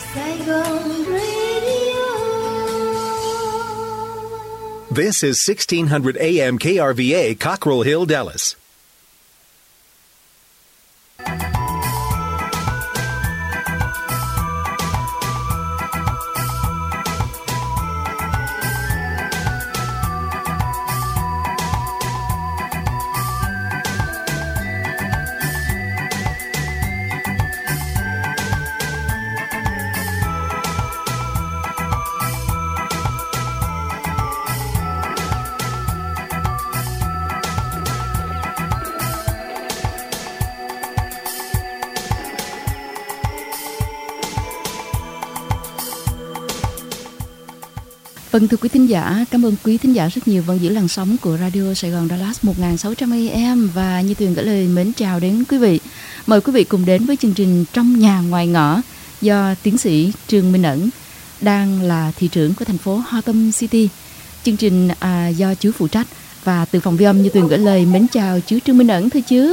Saigon Radio. This is 1600 AM KRVA, Cockrell Hill, Dallas. Vâng, thưa quý thính giả, cảm ơn quý thính giả rất nhiều vẫn giữ làn sóng của Radio Sài Gòn Dallas 1600 AM và Như Tuyền gửi lời mến chào đến quý vị. Mời quý vị cùng đến với chương trình Trong Nhà Ngoài Ngõ do tiến sĩ Trương Minh Ẩn, đang là thị trưởng của thành phố Hoa Tâm City. Chương trình do chú phụ trách, và từ phòng ghi âm Như Tuyền gửi lời mến chào chú Trương Minh Ẩn. Thưa chú.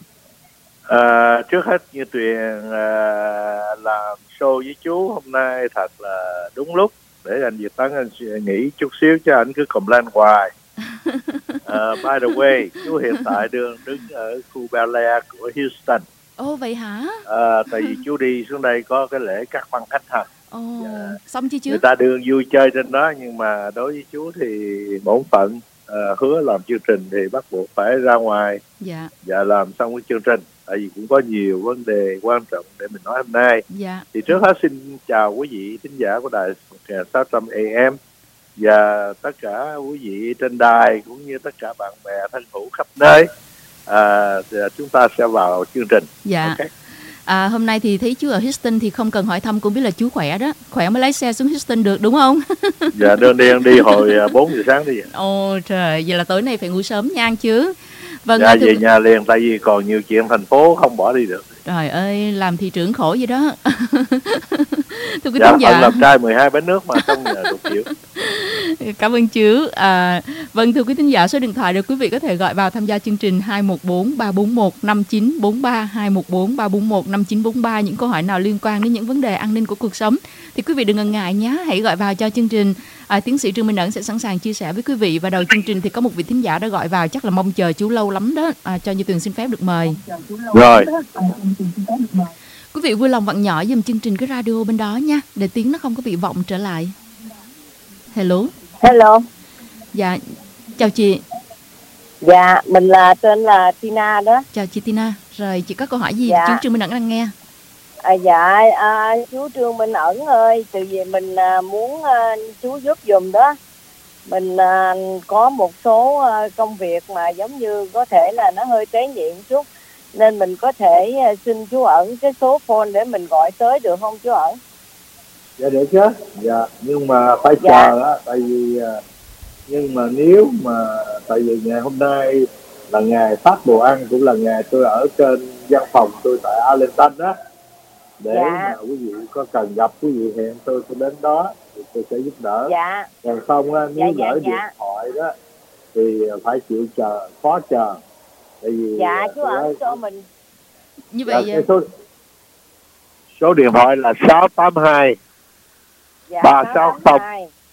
Trước hết Như Tuyền làm show với chú hôm nay thật là đúng lúc. Để anh Việt Tấn anh nghỉ chút xíu cho anh cứ complain hoài. By the way, chú hiện tại đứng ở khu Bel Air của Houston. Ồ vậy hả? Tại vì chú đi xuống đây có cái lễ cắt băng khách hàng. Xong chưa chú? Người ta đương vui chơi trên đó, nhưng mà đối với chú thì bổn phận hứa làm chương trình thì bắt buộc phải ra ngoài và làm xong cái chương trình. Tại vì cũng có nhiều vấn đề quan trọng để mình nói hôm nay. Thì trước hết xin chào quý vị thính giả của đài 1600 AM và tất cả quý vị trên đài cũng như tất cả bạn bè thân hữu khắp nơi. Chúng ta sẽ vào chương trình. Okay. Hôm nay thì thấy chú ở Houston thì không cần hỏi thăm cũng biết là chú khỏe đó. Khỏe mới lái xe xuống Houston được đúng không? Dạ, đơn đi hồi 4 giờ sáng đi. Ồ trời, vậy là tối nay phải ngủ sớm nha chứ. Vâng, dạ, về nhà liền, tại vì còn nhiều chuyện thành phố không bỏ đi được. Trời ơi, làm thị trưởng khổ vậy đó. Thưa quý thính giả, làm trai 12 bánh nước mà trong nhà đủ kiểu. Cảm ơn chú. Vâng, thưa quý thính giả, số điện thoại để quý vị có thể gọi vào tham gia chương trình 214-341-5943, 214-341-5943. Những câu hỏi nào liên quan đến những vấn đề an ninh của cuộc sống thì quý vị đừng ngần ngại nhé, hãy gọi vào cho chương trình. Tiến sĩ Trương Minh Ẩn sẽ sẵn sàng chia sẻ với quý vị. Và đầu chương trình thì có một vị thính giả đã gọi vào, chắc là mong chờ chú lâu lắm đó. Cho Như Tuyền xin phép được mời. Rồi. Quý vị vui lòng vặn nhỏ giùm chương trình cái radio bên đó nha, để tiếng nó không có bị vọng trở lại. Hello. Dạ, chào chị. Dạ, mình tên là Tina đó. Chào chị Tina. Rồi chị có câu hỏi gì? Chú Trương Minh Ẩn đang nghe. Chú Trương Minh Ẩn ơi, từ vì mình muốn chú giúp giùm đó. Mình có một số công việc mà giống như có thể là nó hơi tế nhị một chút, nên mình có thể xin chú Ẩn cái số phone để mình gọi tới được không chú Ẩn? Dạ được chứ. Dạ, nhưng mà phải chờ á, tại vì nhưng mà nếu mà tại vì ngày hôm nay là ngày phát đồ ăn, cũng là ngày tôi ở trên văn phòng tôi tại Arlington đó, để mà quý vị có cần gặp quý vị hẹn tôi đến đó thì tôi sẽ giúp đỡ. Còn không á, nếu gửi điện thoại đó thì phải chịu chờ, khó chờ. Tại vì chú Ẩn cho mình như vậy. Số điện thoại là 682 360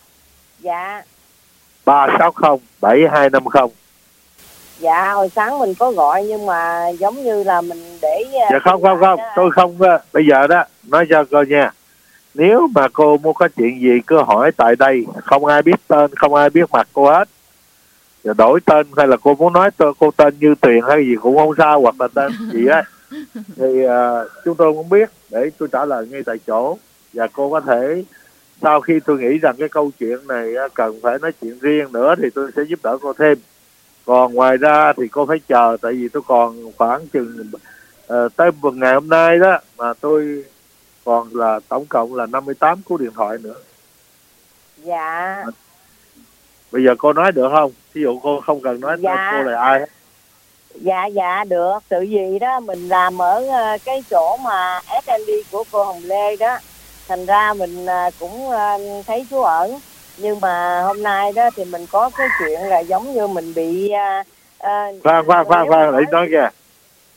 360 7250. Dạ, hồi sáng mình có gọi nhưng mà giống như là mình để không, tôi không. Bây giờ đó, nói cho cô nha, nếu mà cô muốn có chuyện gì cứ hỏi tại đây, không ai biết tên, không ai biết mặt cô hết. Rồi đổi tên, hay là cô muốn nói cô tên Như Tuyền hay gì cũng không sao, hoặc là tên gì á thì chúng tôi cũng biết để tôi trả lời ngay tại chỗ. Và cô có thể, sau khi tôi nghĩ rằng cái câu chuyện này cần phải nói chuyện riêng nữa thì tôi sẽ giúp đỡ cô thêm. Còn ngoài ra thì cô phải chờ, tại vì tôi còn khoảng chừng tới ngày hôm nay đó mà tôi còn là tổng cộng là 58 cú điện thoại nữa. Dạ. Bây giờ cô nói được không? Ví dụ cô không cần nói cô là ai hết. Dạ được. Tự vì đó mình làm ở cái chỗ mà S&D của cô Hồng Lê đó, thành ra mình cũng thấy chú Ẩn. Nhưng mà hôm nay đó thì mình có cái chuyện là giống như mình bị khoan để nói kìa.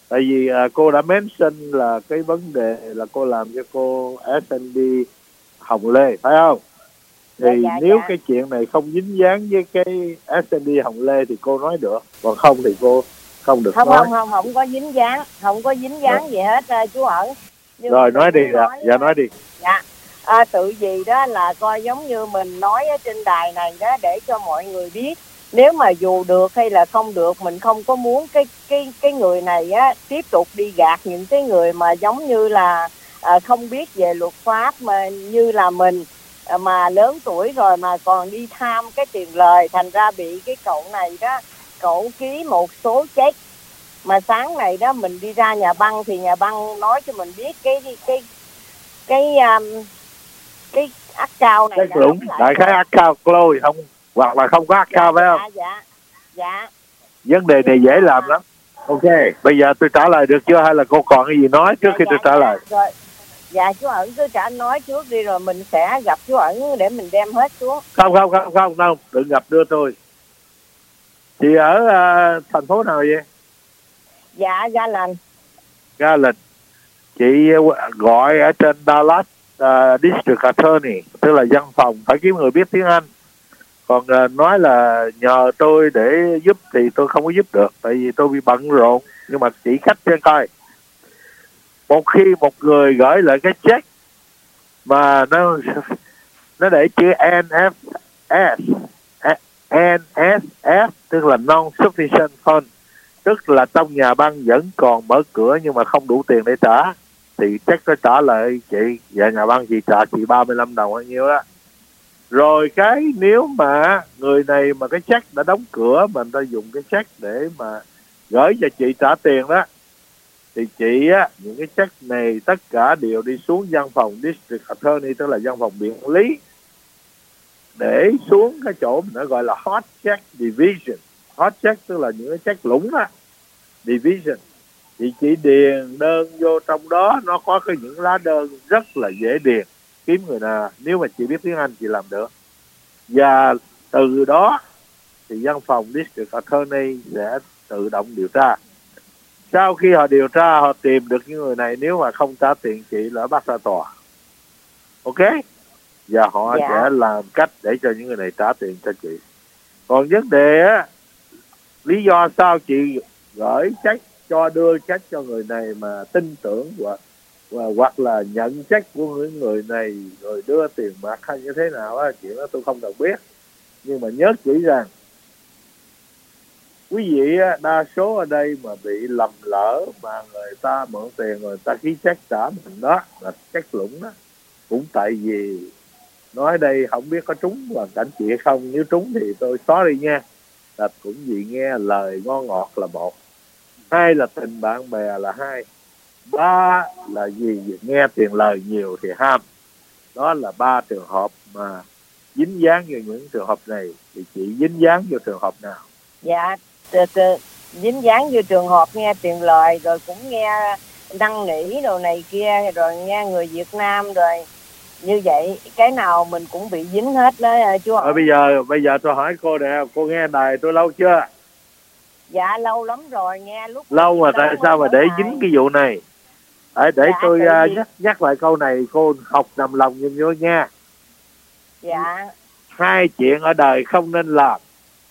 Tại vì cô đã mention là cái vấn đề là cô làm cho cô S&P Hồng Lê, phải không? Thì nếu cái chuyện này không dính dáng với cái S&P Hồng Lê thì cô nói được, còn không thì cô không được nói. Không có dính dáng, không có dính dáng gì hết chú Ẩn. Nhưng rồi nói đi, nói đi. Dạ, tự vì đó là coi giống như mình nói ở trên đài này đó để cho mọi người biết, nếu mà dù được hay là không được, mình không có muốn cái người này á tiếp tục đi gạt những cái người mà giống như là không biết về luật pháp mà như là mình, mà lớn tuổi rồi mà còn đi tham cái tiền lời, thành ra bị cái cậu này đó, cậu ký một số check mà sáng này đó mình đi ra nhà băng thì nhà băng nói cho mình biết cái account này đúng, đại khái account close không, hoặc là không có account, phải không? Dạ. Vấn đề này dễ làm lắm. Ok, bây giờ tôi trả lời được chưa, hay là cô còn cái gì nói trước khi tôi trả lời? Rồi. Dạ chú Ẩn cứ nói trước đi, rồi mình sẽ gặp chú Ẩn để mình đem hết xuống. Không, đừng gặp đưa tôi. Chị ở thành phố nào vậy? Dạ Garland. Chị gọi ở trên Dallas District Attorney, tức là văn phòng, phải kiếm người biết tiếng Anh. Còn nói là nhờ tôi để giúp thì tôi không có giúp được, tại vì tôi bị bận rộn. Nhưng mà chỉ khách cho coi, một khi một người gửi lại cái check mà nó để chữ NSF, tức là non-sufficient fund, tức là trong nhà băng vẫn còn mở cửa nhưng mà không đủ tiền để trả, thì check nó trả lại chị, và nhà băng chị trả chị 35 đồng bao nhiêu đó. Rồi cái nếu mà người này mà cái check đã đóng cửa mà người ta dùng cái check để mà gửi cho chị trả tiền đó, thì chị á, những cái check này tất cả đều đi xuống văn phòng District Attorney, tức là văn phòng biện lý, để xuống cái chỗ mình nó gọi là hot check division. Hot check tức là những cái check lũng á, division. Thì chị điền đơn vô trong đó, nó có những lá đơn rất là dễ điền, kiếm người nào nếu mà chị biết tiếng Anh chị làm được. Và từ đó thì văn phòng District Attorney sẽ tự động điều tra. Sau khi họ điều tra, họ tìm được những người này, nếu mà không trả tiền chị là bắt ra tòa. Ok? Và họ sẽ làm cách để cho những người này trả tiền cho chị. Còn vấn đề á, lý do sao chị gửi check đưa check cho người này mà tin tưởng hoặc là nhận check của những người này rồi đưa tiền mặt hay như thế nào á, chuyện đó tôi không được biết. Nhưng mà nhớ kỹ rằng quý vị á, đa số ở đây mà bị lầm lỡ mà người ta mượn tiền người ta ký check trả mình, đó là check lũng đó. Cũng tại vì nói đây không biết có trúng hoàn cảnh chị hay không, nếu trúng thì tôi sorry nha, là cũng vì nghe lời ngon ngọt là một, hai là tình bạn bè là hai, ba là gì nghe tiền lời nhiều thì ham. Đó là 3 trường hợp mà dính dáng vào những trường hợp này. Thì chị dính dáng vào trường hợp nào? Dạ, dính dáng vô trường hợp nghe tiền lời, rồi cũng nghe năn nỉ đồ này kia, rồi nghe người Việt Nam, rồi như vậy cái nào mình cũng bị dính hết đó chú ạ. Bây giờ tôi hỏi cô nè, cô nghe đài tôi lâu chưa? Dạ lâu lắm rồi, nghe lúc lâu mà tại sao mà để dính cái vụ này? Để tôi nhắc lại câu này, cô học nằm lòng giùm vô nha. Dạ. 2 chuyện ở đời không nên làm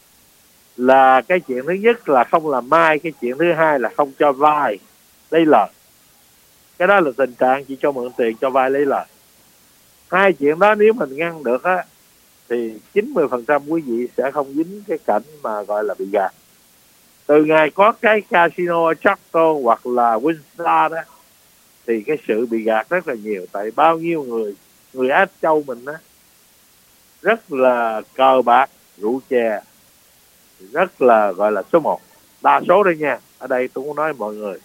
là cái chuyện thứ nhất là không làm mai, cái chuyện thứ hai là không cho vay lấy lời. Cái đó là tình trạng chỉ cho mượn tiền cho vay lấy lời. 2 chuyện đó nếu mình ngăn được á thì 90% quý vị sẽ không dính cái cảnh mà gọi là bị gạt. Từ ngày có cái casino Choctaw hoặc là Winstar đó thì cái sự bị gạt rất là nhiều. Tại bao nhiêu người Á Châu mình á rất là cờ bạc, rượu chè, rất là gọi là số 1, đa số đây nha, ở đây tôi muốn nói mọi người.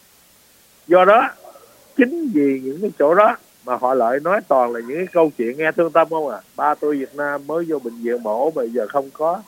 Do đó chính vì những cái chỗ đó mà họ lại nói toàn là những cái câu chuyện nghe thương tâm không à. Ba tôi Việt Nam mới vô bệnh viện mổ, bây giờ không có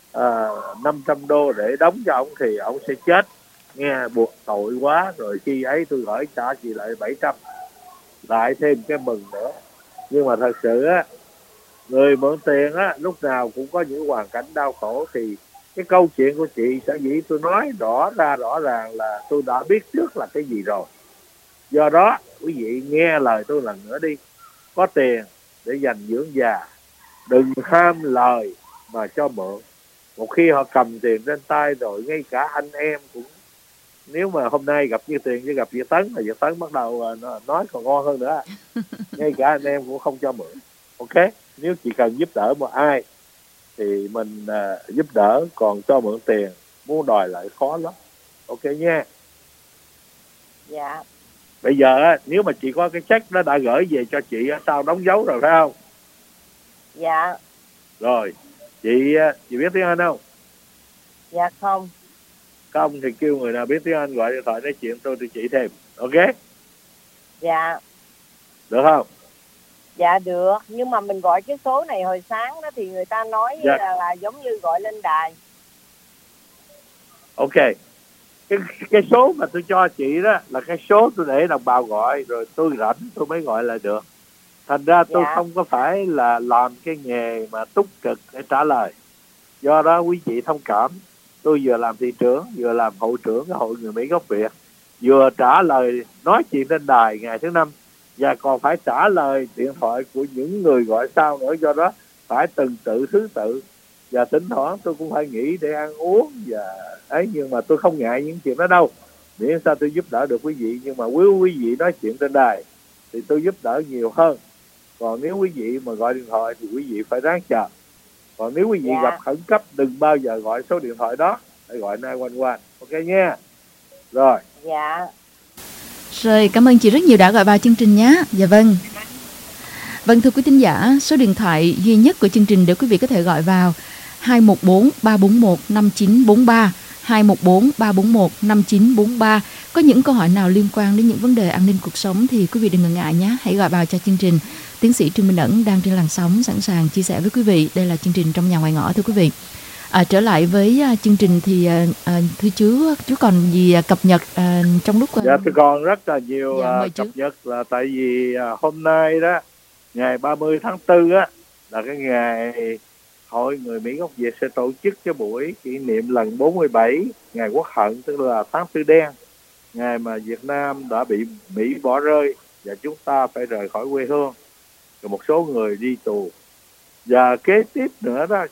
$500 để đóng cho ông thì ông sẽ chết, nghe buộc tội quá. Rồi khi ấy tôi gửi trả chị lại 700, lại thêm cái mừng nữa. Nhưng mà thật sự á, người mượn tiền á lúc nào cũng có những hoàn cảnh đau khổ, thì cái câu chuyện của chị sở dĩ tôi nói rõ ràng là tôi đã biết trước là cái gì rồi. Do đó quý vị nghe lời tôi lần nữa đi. Có tiền để dành dưỡng già, đừng ham lời mà cho mượn. Một khi họ cầm tiền trên tay rồi, ngay cả anh em cũng, nếu mà hôm nay gặp Như Tiền với gặp Việt Tấn là Việt Tấn bắt đầu nói còn ngon hơn nữa. Ngay cả anh em cũng không cho mượn. Ok, nếu chỉ cần giúp đỡ một ai thì mình giúp đỡ, còn cho mượn tiền muốn đòi lại khó lắm. Ok nha. Dạ. Bây giờ nếu mà chị có cái check nó đã gửi về cho chị sao đóng dấu rồi phải không? Dạ. Rồi chị biết tiếng Anh không? Dạ không. Không thì kêu người nào biết tiếng Anh gọi điện thoại nói chuyện tôi chỉ thêm. Ok. Dạ. Được không? Dạ được, nhưng mà mình gọi cái số này hồi sáng đó thì người ta nói dạ. là giống như gọi lên đài. Ok. Cái số mà tôi cho chị đó là cái số tôi để đồng bào gọi, rồi tôi rảnh tôi mới gọi là được. Thành ra tôi không có phải là làm cái nghề mà túc trực để trả lời. Do đó quý vị thông cảm, tôi vừa làm thị trưởng, vừa làm hội trưởng cái hội người Mỹ gốc Việt, vừa trả lời nói chuyện trên đài ngày thứ 5, và còn phải trả lời điện thoại của những người gọi sau nữa. Do đó phải từng tự thứ tự, và thỉnh thoảng tôi cũng phải nghỉ để ăn uống và ấy, nhưng mà tôi không ngại những chuyện đó đâu, miễn sao tôi giúp đỡ được quý vị. Nhưng mà quý vị nói chuyện trên đài thì tôi giúp đỡ nhiều hơn. Còn nếu quý vị mà gọi điện thoại thì quý vị phải ráng chờ. Còn nếu quý vị gặp khẩn cấp đừng bao giờ gọi số điện thoại đó, hãy gọi 911. Ok nha. Rồi. Dạ. Rồi, cảm ơn chị rất nhiều đã gọi vào chương trình nhé. Dạ vâng. Vâng, thưa quý thính giả, số điện thoại duy nhất của chương trình để quý vị có thể gọi vào 214 341 5943, 214 341 5943. Có những câu hỏi nào liên quan đến những vấn đề an ninh cuộc sống thì quý vị đừng ngần ngại nhé. Hãy gọi vào cho chương trình. Tiến sĩ Trương Minh Ẩn đang trên làn sóng sẵn sàng chia sẻ với quý vị. Đây là chương trình Trong Nhà Ngoài Ngõ thưa quý vị. Trở lại với chương trình thì thưa chú còn gì cập nhật trong lúc... Dạ tôi còn rất là nhiều cập nhật, là tại vì hôm nay đó, ngày 30 tháng 4 á, là cái ngày Hội Người Mỹ gốc Việt sẽ tổ chức cái buổi kỷ niệm lần 47 ngày Quốc hận, tức là tháng Tư đen, ngày mà Việt Nam đã bị Mỹ bỏ rơi và chúng ta phải rời khỏi quê hương, rồi một số người đi tù. Và kế tiếp nữa đó,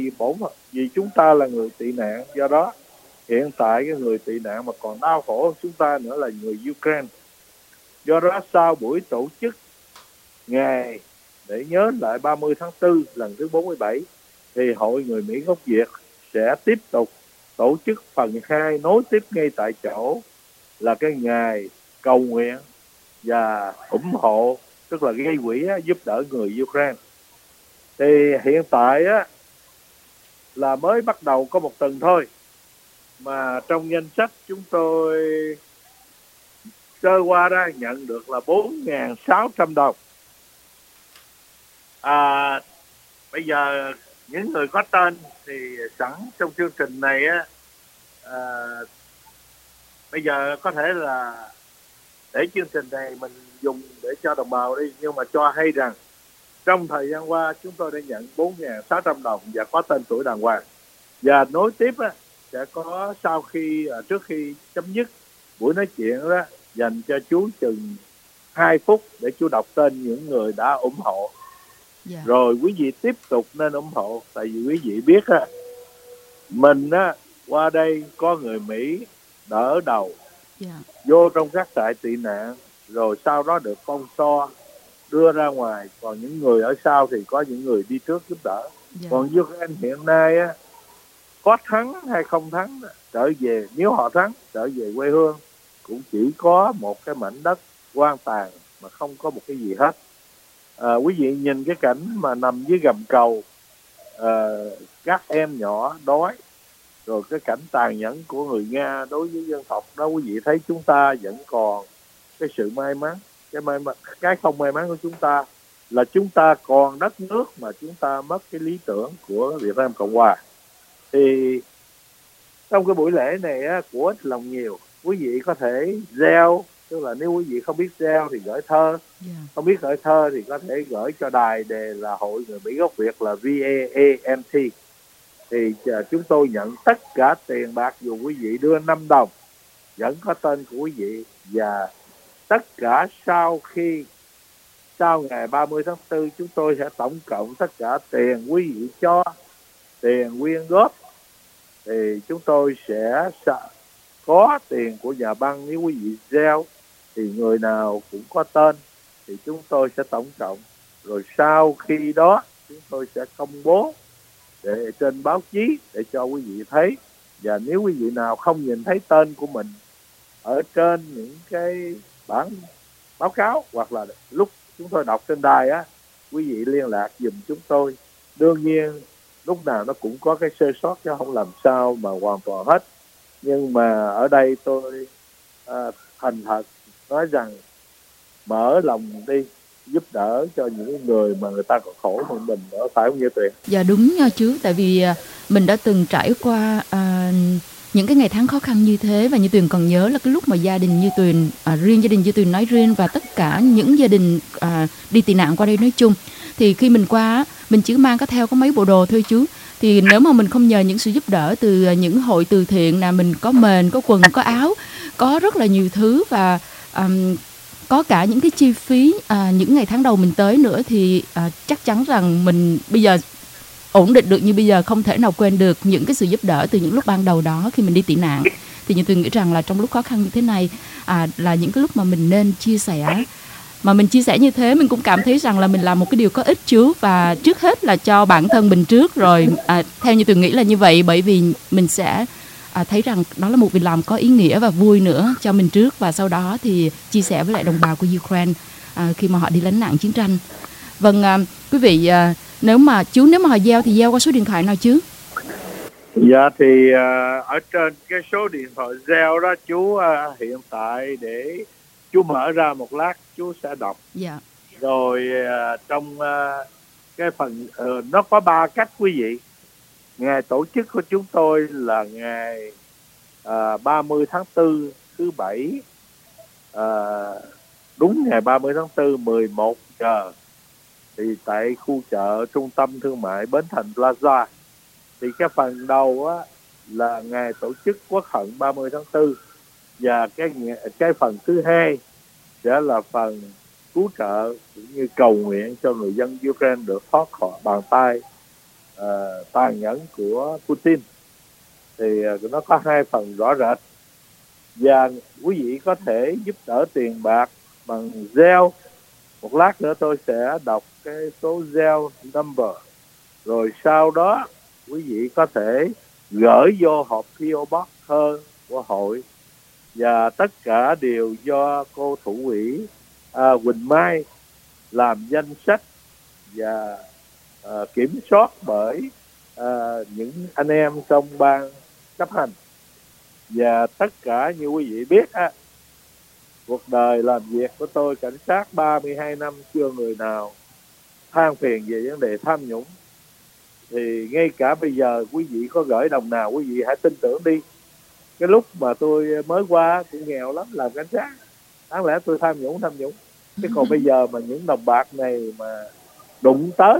vì chúng ta là người tị nạn, do đó hiện tại cái người tị nạn mà còn đau khổ chúng ta nữa là người Ukraine. Do đó sau buổi tổ chức ngày để nhớ lại 30 tháng 4 lần thứ 47 thì Hội Người Mỹ gốc Việt sẽ tiếp tục tổ chức phần 2 nối tiếp ngay tại chỗ, là cái ngày cầu nguyện và ủng hộ, tức là gây quỹ giúp đỡ người Ukraine. Thì hiện tại á, là mới bắt đầu có một tuần thôi, mà trong danh sách chúng tôi sơ qua ra nhận được là 4.600 đồng. Bây giờ những người có tên thì sẵn trong chương trình này á, bây giờ có thể là để chương trình này mình dùng để cho đồng bào đi, nhưng mà cho hay rằng trong thời gian qua chúng tôi đã nhận 4.600 đồng và có tên tuổi đàng hoàng. Và nối tiếp á, sẽ có trước khi chấm dứt buổi nói chuyện đó, dành cho chú chừng 2 phút để chú đọc tên những người đã ủng hộ. Rồi quý vị tiếp tục nên ủng hộ, tại vì quý vị biết á, mình á qua đây có người Mỹ đỡ đầu, vô trong các trại tị nạn, rồi sau đó được phong so đưa ra ngoài. Còn những người ở sau thì có những người đi trước giúp đỡ. Còn Ukraine hiện nay á, có thắng hay không thắng trở về, nếu họ thắng trở về quê hương cũng chỉ có một cái mảnh đất hoang tàn mà không có một cái gì hết. Quý vị nhìn cái cảnh mà nằm dưới gầm cầu, các em nhỏ đói, rồi cái cảnh tàn nhẫn của người Nga đối với dân tộc đó, quý vị thấy chúng ta vẫn còn cái sự may mắn. Cái không may mắn của chúng ta là chúng ta còn đất nước mà chúng ta mất cái lý tưởng của Việt Nam Cộng Hòa. Thì trong cái buổi lễ này á, của ít lòng nhiều, quý vị có thể gieo, tức là nếu quý vị không biết gieo thì gửi thơ, không biết gửi thơ thì có thể gửi cho đài đề là Hội Người Mỹ gốc Việt là VAANT, thì chúng tôi nhận tất cả tiền bạc, dù quý vị đưa 5 đồng vẫn có tên của quý vị. Và tất cả sau ngày 30 tháng 4 chúng tôi sẽ tổng cộng tất cả tiền quý vị cho, tiền quyên góp, thì chúng tôi sẽ có tiền của nhà băng. Nếu quý vị gieo thì người nào cũng có tên thì chúng tôi sẽ tổng cộng, rồi sau khi đó chúng tôi sẽ công bố để trên báo chí để cho quý vị thấy. Và nếu quý vị nào không nhìn thấy tên của mình ở trên những cái bản báo cáo hoặc là lúc chúng tôi đọc trên đài á, quý vị liên lạc giùm chúng tôi. Đương nhiên lúc nào nó cũng có cái sơ sót chứ không làm sao mà hoàn toàn hết. Nhưng mà ở đây tôi thành thật nói rằng mở lòng đi, giúp đỡ cho những người mà người ta còn khổ hơn mình nữa, phải không Như Tuyền? Dạ đúng nha chú, tại vì mình đã từng trải qua những cái ngày tháng khó khăn như thế, và Như Tuyền còn nhớ là cái lúc mà gia đình Như Tuyền, riêng gia đình Như Tuyền nói riêng và tất cả những gia đình đi tị nạn qua đây nói chung, thì khi mình qua mình chỉ mang theo có mấy bộ đồ thôi chú. Thì nếu mà mình không nhờ những sự giúp đỡ từ những hội từ thiện là mình có mền, có quần, có áo, có rất là nhiều thứ, và có cả những cái chi phí những ngày tháng đầu mình tới nữa, thì chắc chắn rằng mình bây giờ ổn định được như bây giờ không thể nào quên được những cái sự giúp đỡ từ những lúc ban đầu đó khi mình đi tị nạn. Thì Như Tuyền nghĩ rằng là trong lúc khó khăn như thế này là những cái lúc mà mình nên chia sẻ. Mà mình chia sẻ như thế mình cũng cảm thấy rằng là mình làm một cái điều có ích chú, và trước hết là cho bản thân mình trước, rồi theo Như Tuyền nghĩ là như vậy, bởi vì mình sẽ thấy rằng đó là một việc làm có ý nghĩa và vui nữa cho mình trước, và sau đó thì chia sẻ với lại đồng bào của Ukraine khi mà họ đi lánh nạn chiến tranh. Vâng, quý vị, nếu mà họ gieo thì gieo qua số điện thoại nào chứ? Dạ thì ở trên cái số điện thoại gieo đó chú, hiện tại để chú mở ra một lát chú sẽ đọc. Dạ. Rồi trong cái phần nó có 3 cách quý vị. Ngày tổ chức của chúng tôi là ngày 30 tháng 4 thứ Bảy, đúng ngày 30 tháng 4 11 giờ thì tại khu chợ trung tâm thương mại Bến Thành Plaza. Thì cái phần đầu á là ngày tổ chức Quốc hận 30 tháng 4, và cái phần thứ hai sẽ là phần cứu trợ cũng như cầu nguyện cho người dân Ukraine được thoát khỏi bàn tay tàn nhẫn của Putin. Thì nó có 2 phần rõ rệt, và quý vị có thể giúp đỡ tiền bạc bằng Zelle. Một lát nữa tôi sẽ đọc cái số Zelle number, rồi sau đó quý vị có thể gửi vô hộp PO Box thơ của hội, và tất cả đều do cô thủ ủy Quỳnh Mai làm danh sách và kiểm soát bởi những anh em trong ban chấp hành. Và tất cả như quý vị biết cuộc đời làm việc của tôi cảnh sát 32 năm chưa người nào than phiền về vấn đề tham nhũng. Thì ngay cả bây giờ quý vị có gửi đồng nào quý vị hãy tin tưởng đi. Cái lúc mà tôi mới qua cũng nghèo lắm làm cảnh sát, đáng lẽ tôi tham nhũng. Chứ còn bây giờ mà những đồng bạc này mà đụng tới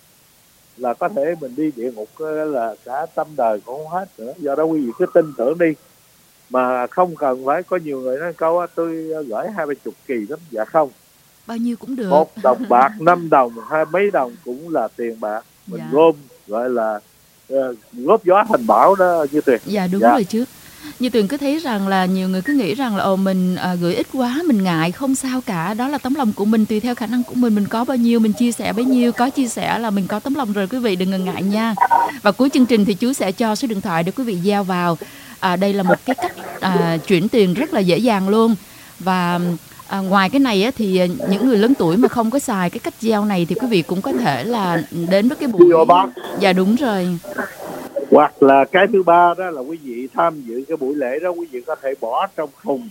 là có thể mình đi địa ngục là cả tâm đời cũng không hết nữa. Do đó quý vị cứ tin tưởng đi, mà không cần phải có nhiều người nói câu tôi gửi 20-30 kỳ lắm. Dạ không, bao nhiêu cũng được. 1 đồng bạc, 5 đồng, 20 mấy đồng cũng là tiền bạc. Mình gom gọi là góp gió thành bão đó Như Tuyền. Dạ đúng rồi chứ. Như Tuyền cứ thấy rằng là nhiều người cứ nghĩ rằng là mình gửi ít quá mình ngại, không sao cả, đó là tấm lòng của mình, tùy theo khả năng của mình có bao nhiêu mình chia sẻ bấy nhiêu, có chia sẻ là mình có tấm lòng rồi, quý vị đừng ngần ngại nha. Và cuối chương trình thì chú sẽ cho số điện thoại để quý vị gieo vào. Đây là một cái cách chuyển tiền rất là dễ dàng luôn. Và ngoài cái này thì những người lớn tuổi mà không có xài cái cách gieo này thì quý vị cũng có thể là đến với cái buổi. Dạ đúng rồi. Hoặc là cái thứ ba đó là quý vị tham dự cái buổi lễ đó, quý vị có thể bỏ trong thùng,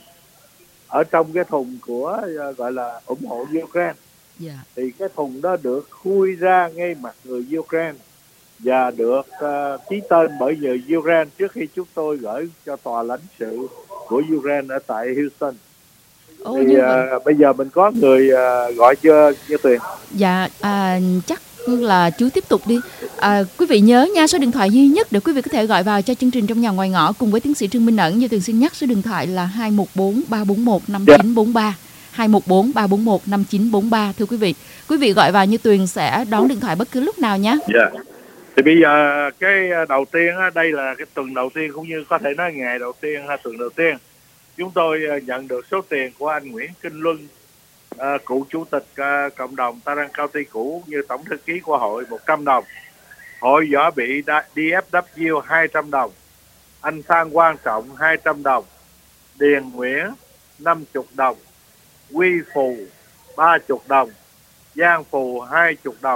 ở trong cái thùng của gọi là ủng hộ Ukraine. Yeah. Thì cái thùng đó được khui ra ngay mặt người Ukraine và được ký tên bởi người Ukraine trước khi chúng tôi gửi cho tòa lãnh sự của Ukraine ở tại Houston. Thì bây giờ mình có người gọi chưa Như Tuyền? Dạ chắc là chú tiếp tục đi. Quý vị nhớ nha, số điện thoại duy nhất để quý vị có thể gọi vào cho chương trình Trong Nhà Ngoài Ngõ cùng với tiến sĩ Trương Minh Ẩn. Như Tường xin nhắc số điện thoại là 214 341 5943. 214 341 5943. Thưa quý vị gọi vào Như Tuyền sẽ đón điện thoại bất cứ lúc nào nhé. Dạ. Thì bây giờ cái đầu tiên á, đây là cái tuần đầu tiên cũng như có thể nói ngày đầu tiên hay tuần đầu tiên chúng tôi nhận được số tiền của anh Nguyễn Kinh Luân, cựu chủ tịch cộng đồng Tarrant County cũ như tổng thư ký của hội 100 đồng, hội võ bị DFW 200 đồng, anh Phan Quang Trọng 200 đồng, Điền Nguyễn 50 đồng, Quy Phù 30 đồng, Giang Phù 20 đồng,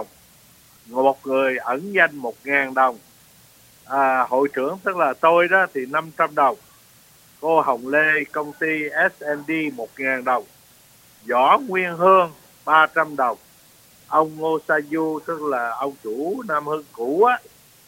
một người ẩn danh 1.000 đồng, hội trưởng tức là tôi đó thì 500 đồng, cô Hồng Lê công ty S&D 1.000 đồng, Võ Nguyên Hương 300 đồng, ông Ngô Sa Du tức là ông chủ Nam Hưng cũ á,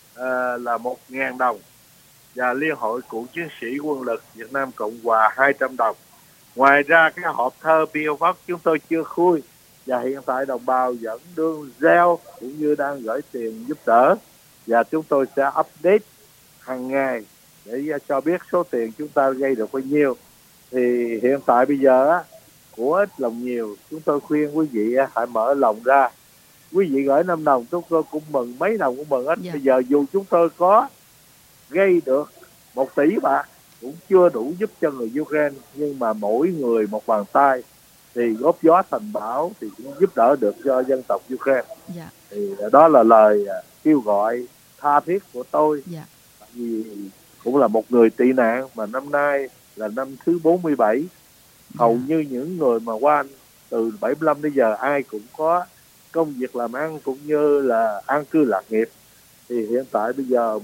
là 1.000 đồng, và Liên hội cựu chiến sĩ quân lực Việt Nam Cộng Hòa 200 đồng. Ngoài ra cái hộp thơ Bill Fox chúng tôi chưa khui, và hiện tại đồng bào vẫn đương gieo cũng như đang gửi tiền giúp đỡ, và chúng tôi sẽ update hàng ngày để cho biết số tiền chúng ta gây được bao nhiêu. Thì hiện tại bây giờ á, của ít lòng nhiều, chúng tôi khuyên quý vị hãy mở lòng ra. Quý vị gửi 5 đồng chúng tôi cũng mừng, mấy đồng cũng mừng hết. Bây giờ dù chúng tôi có gây được 1 tỷ bạc cũng chưa đủ giúp cho người Ukraine, nhưng mà mỗi người một bàn tay thì góp gió thành bão thì cũng giúp đỡ được cho dân tộc Ukraine. Thì đó là lời kêu gọi tha thiết của tôi. Vì cũng là một người tị nạn mà năm nay là năm thứ 47. Hầu như những người mà qua từ 75 đến giờ ai cũng có công việc làm ăn cũng như là an cư lạc nghiệp. Thì hiện tại bây giờ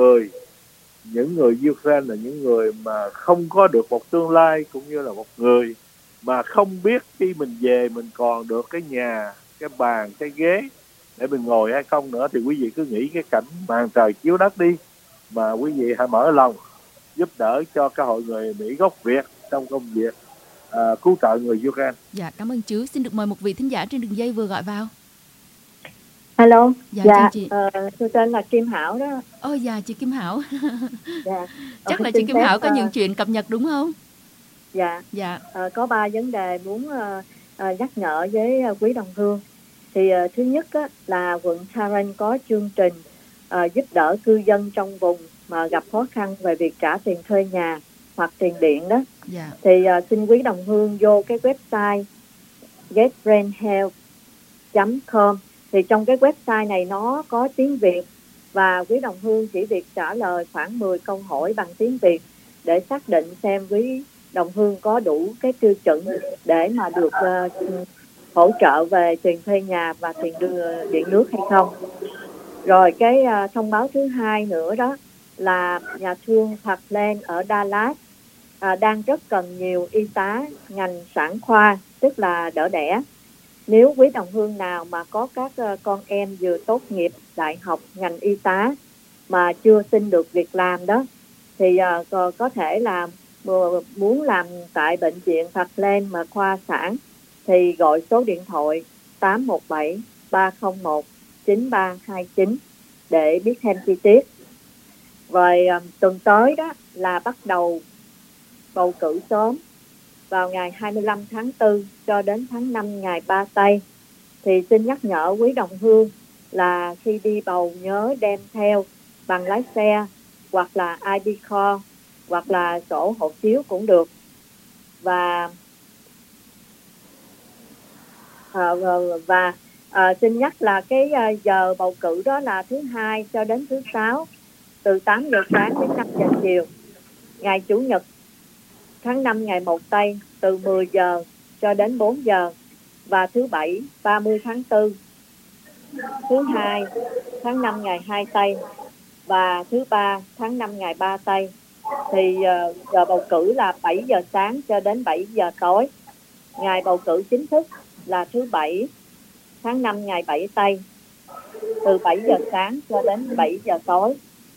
những người Ukraine là những người mà không có được một tương lai, cũng như là một người mà không biết khi mình về mình còn được cái nhà, cái bàn, cái ghế để mình ngồi hay không nữa. Thì quý vị cứ nghĩ cái cảnh màn trời chiếu đất đi, mà quý vị hãy mở lòng giúp đỡ cho các hội người Mỹ gốc Việt trong công việc cứu trợ người Ukraine. Dạ, cảm ơn chú. Xin được mời một vị thính giả trên đường dây vừa gọi vào. Alo. Dạ chị. Tôi tên là Kim Hảo đó. Dạ chị Kim Hảo. Dạ. Chắc là chị Kim Hảo có những chuyện cập nhật đúng không? Dạ. Có 3 vấn đề muốn nhắc nhở với quý đồng hương. Thì thứ nhất á, là quận Tarrant có chương trình giúp đỡ cư dân trong vùng mà gặp khó khăn về việc trả tiền thuê nhà hoặc tiền điện đó. Thì xin quý đồng hương vô cái website getrenthelp.com. Thì trong cái website này nó có tiếng Việt, và quý đồng hương chỉ việc trả lời khoảng 10 câu hỏi bằng tiếng Việt để xác định xem quý đồng hương có đủ cái tiêu chuẩn để mà được hỗ trợ về tiền thuê nhà và tiền điện nước hay không. Rồi cái thông báo thứ hai nữa đó là nhà thương Parkland ở Dallas đang rất cần nhiều y tá ngành sản khoa, tức là đỡ đẻ. Nếu quý đồng hương nào mà có các con em vừa tốt nghiệp đại học ngành y tá mà chưa xin được việc làm đó, thì có thể là muốn làm tại bệnh viện Parkland mà khoa sản thì gọi số điện thoại 817 301 9329 để biết thêm chi tiết. Rồi tuần tới đó là bắt đầu bầu cử sớm vào ngày 25 tháng 4 cho đến tháng 5 ngày 3 Tây. Thì xin nhắc nhở quý đồng hương là khi đi bầu nhớ đem theo bằng lái xe hoặc là ID card hoặc là sổ hộ chiếu cũng được. Và xin nhắc là cái giờ bầu cử đó là thứ Hai cho đến thứ Sáu, từ 8 giờ sáng đến 5 giờ chiều. Ngày Chủ nhật tháng 5 ngày 1 Tây từ 10 giờ cho đến 4 giờ. Và thứ Bảy 30 tháng 4, thứ Hai tháng 5 ngày 2 Tây và thứ Ba tháng 5 ngày 3 Tây. Thì giờ bầu cử là 7 giờ sáng cho đến 7 giờ tối. Ngày bầu cử chính thức là thứ Bảy tháng 5 ngày 7 Tây, từ 7 giờ sáng cho đến 7 giờ tối.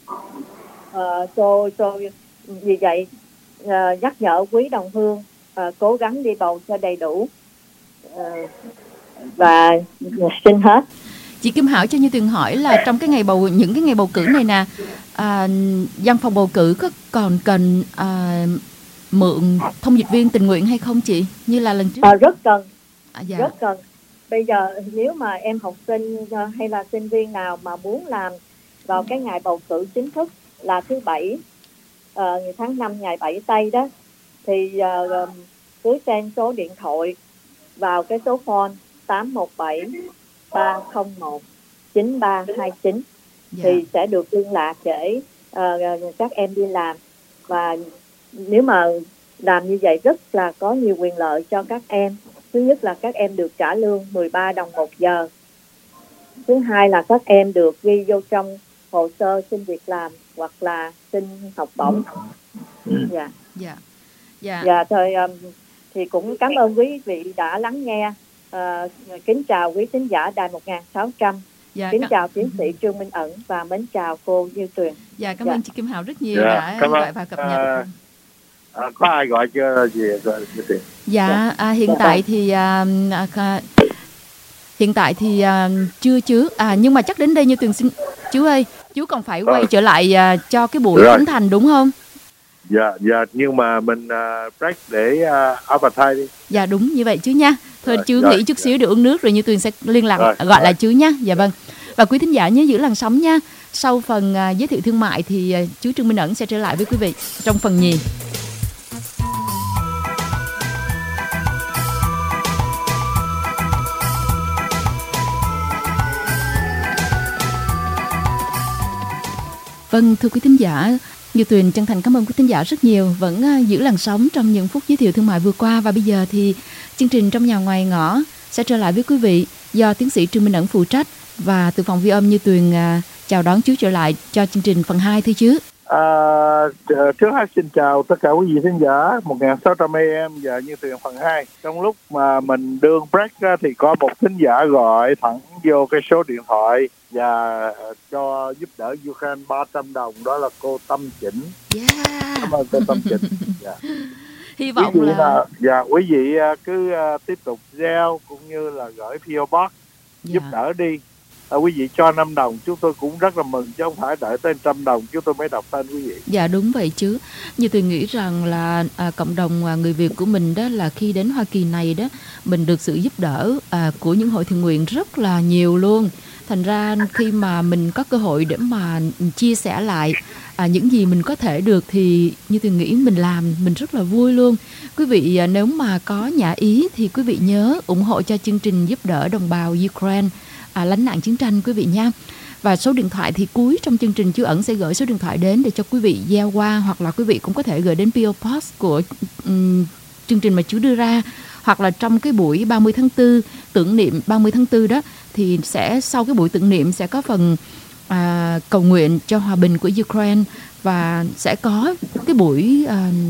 Vì vậy nhắc nhở quý đồng hương cố gắng đi bầu cho đầy đủ. Và xin hết. Chị Kim Hảo cho Như Tuyền hỏi là trong những cái ngày bầu cử này nè, văn phòng bầu cử có còn cần mượn thông dịch viên tình nguyện hay không chị? Như là lần trước. Rất cần. Dạ. Rất cần. Bây giờ nếu mà em học sinh hay là sinh viên nào mà muốn làm vào cái ngày bầu cử chính thức là thứ Bảy tháng 5 ngày 7 tây đó, thì cứ send số điện thoại vào cái số phone 817 301 9329 thì sẽ được liên lạc để các em đi làm. Và nếu mà làm như vậy rất là có nhiều quyền lợi cho các em. Thứ nhất là các em được trả lương 13 đồng một giờ. Thứ hai là các em được ghi vô trong hồ sơ xin việc làm hoặc là xin học bổng. Dạ. Thì cũng cảm ơn quý vị đã lắng nghe. Kính chào quý thính giả đài 1600. Kính chào tiến sĩ Trương Minh Ẩn và mến chào cô Như Tuyền. Dạ, cảm ơn chị Kim Hảo rất nhiều đã gọi vào cập nhật. Có ai gọi chưa gì? Dạ, hiện tại thì chưa chứ. Nhưng mà chắc đến đây Như Tuyền xin chú ơi, chú còn phải quay trở lại cho cái buổi khánh thành đúng không? Dạ, nhưng mà mình break để advertise đi. Dạ đúng như vậy chứ nha. Thôi chú nghỉ chút xíu để uống nước rồi Như Tuyền sẽ liên lạc gọi lại chú nha. Dạ vâng. Và quý thính giả nhớ giữ làn sóng nha. Sau phần giới thiệu thương mại thì chú Trương Minh Ẩn sẽ trở lại với quý vị trong phần nhì. Vâng, thưa quý thính giả, Như Tuyền chân thành cảm ơn quý thính giả rất nhiều vẫn giữ làn sóng trong những phút giới thiệu thương mại vừa qua. Và bây giờ thì chương trình Trong Nhà Ngoài Ngõ sẽ trở lại với quý vị do tiến sĩ Trương Minh Ẩn phụ trách. Và từ phòng ghi âm Như Tuyền chào đón chú trở lại cho chương trình phần 2 thưa chứ. Trước hết xin chào tất cả quý vị thính giả 1600 AM và Như Tuyền phần 2. Trong lúc mà mình đương break ra thì có một thính giả gọi thẳng vô cái số điện thoại và cho giúp đỡ Ukraine 300 đồng, đó là cô Tâm Chỉnh. Cảm ơn cô Tâm Chỉnh. Hy vọng quý vị cứ tiếp tục gieo cũng như là gửi PO Box giúp đỡ đi. Quý vị cho 5 đồng chúng tôi cũng rất là mừng, chứ không phải đợi tới 100 đồng chúng tôi mới đọc tên quý vị. Dạ đúng vậy chứ. Như tôi nghĩ rằng là cộng đồng người Việt của mình đó là khi đến Hoa Kỳ này đó, mình được sự giúp đỡ của những hội thiện nguyện rất là nhiều luôn. Thành ra khi mà mình có cơ hội để mà chia sẻ lại những gì mình có thể được thì như tôi nghĩ mình làm mình rất là vui luôn. Quý vị nếu mà có nhã ý thì quý vị nhớ ủng hộ cho chương trình giúp đỡ đồng bào Ukraine lánh nạn chiến tranh quý vị nha. Và số điện thoại thì cuối trong chương trình chú Ẩn sẽ gửi số điện thoại đến để cho quý vị gieo qua, hoặc là quý vị cũng có thể gửi đến PO Box của chương trình mà chú đưa ra, hoặc là trong cái buổi 30 tháng 4 tưởng niệm 30 tháng 4 đó thì sẽ sau cái buổi tưởng niệm sẽ có phần cầu nguyện cho hòa bình của Ukraine và sẽ có cái buổi